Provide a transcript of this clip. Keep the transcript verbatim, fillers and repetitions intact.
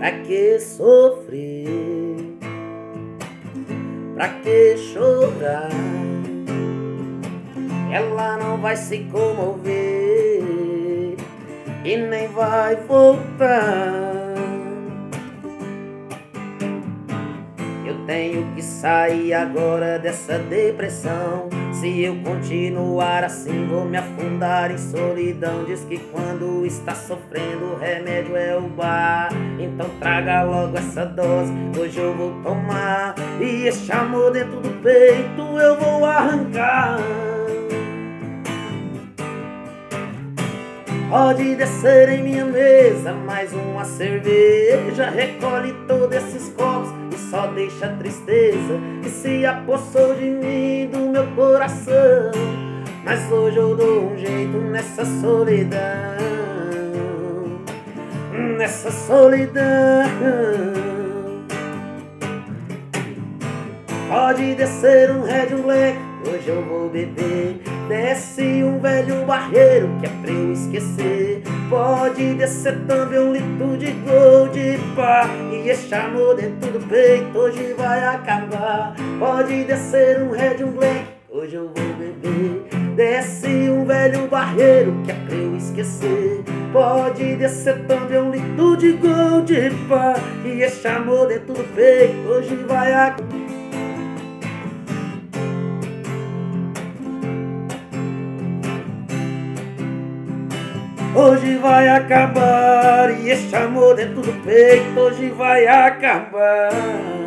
Pra que sofrer? Pra que chorar? Ela não vai se comover e nem vai voltar. Eu tenho que sair agora dessa depressão. Se eu continuar assim vou me afundar em solidão. Diz que quando está sofrendo o remédio é o bar. Então traga logo essa dose, hoje eu vou tomar. E esse amor dentro do peito eu vou arrancar. Pode descer em minha mesa mais uma cerveja. Recolhe todos esses copos e só deixa a tristeza que se apossou de mim, do meu coração. Mas hoje eu dou um jeito nessa solidão, nessa solidão. Pode descer um Red Black, hoje eu vou beber. Desce um velho barreiro que é pra eu esquecer. Pode descer também um litro de Gold pá. E esse amor dentro do peito hoje vai acabar. Pode descer um Red Black, hoje eu vou beber. Desce um velho barreiro que é pra eu esquecer. Pode descer também um litro de Gold pá. E esse amor dentro do peito hoje vai acabar. Hoje vai acabar, e este amor dentro do peito hoje vai acabar.